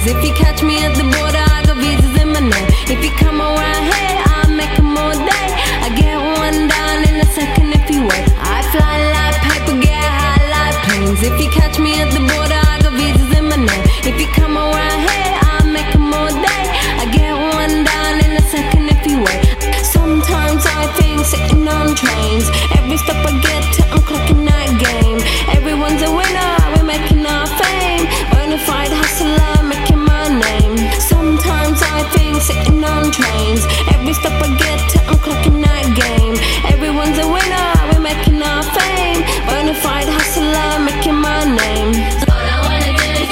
planes. If you catch me at the border, I got visas in my name. If you come around here, I'll make them all day. I get one down in a second if you wait. I fly like paper, get high like planes. If you catch me at the border, I got visas in my name. If you come around here, I'll make them all day. I get one down in a second if you wait. Sometimes I think sitting on trains. Every step I get to, I'm clocking that game. Everyone's a winner, we're making our fame. Bonafide hustler, making my name. Sometimes I think sitting on trains. Every step I get to, I'm clocking that game. Everyone's a winner, we're making our fame. Bonafide hustler, making my name. All I wanna do is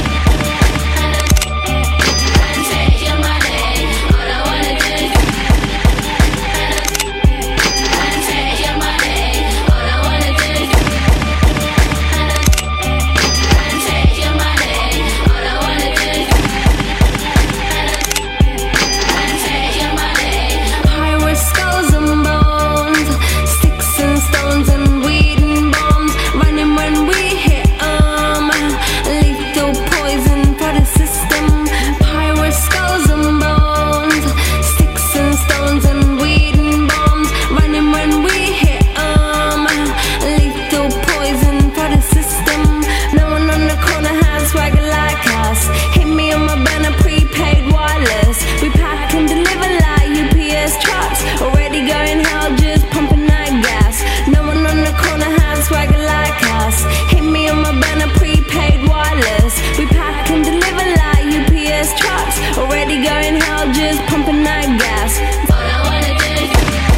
take your money. All I wanna do is take your money. All I wanna do is take your money. All I wanna do is take your money. Pirates, skulls and bones, sticks and stones and weed and bombs. Running when we hit 'em. Lethal poison for the system. Pirates, skulls and bones, sticks and stones and weed and bombs. Running when we hit 'em. Lethal poison for the system. No one on the corner has swagger like us. Hit me on my banner, prepaid wireless. We pack and deliver like UPS trucks. Already going hell, just pumping that gas. No one on the corner has swagger like us. Hit me on my banner, prepaid wireless. We pack and deliver like UPS trucks. Already going hell, just pumping that gas. All I wanna do is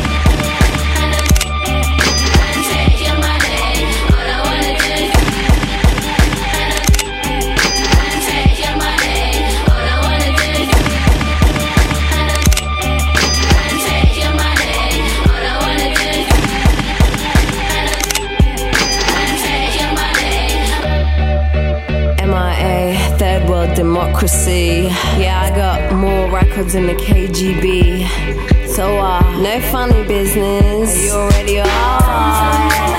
take your money. All I wanna do is take your money. All I wanna do is take your money. All I wanna do is take your money. MIA, third world democracy. Yeah, I got more records than the KGB. So no funny business. You already are.